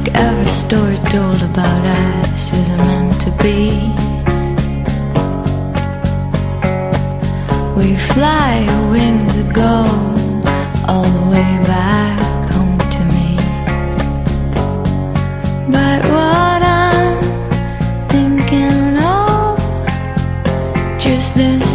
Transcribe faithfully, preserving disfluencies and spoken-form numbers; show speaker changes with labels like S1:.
S1: like every story told about us isn't meant to be. We fly winds that go all the way back home to me. But what I'm thinking of, just this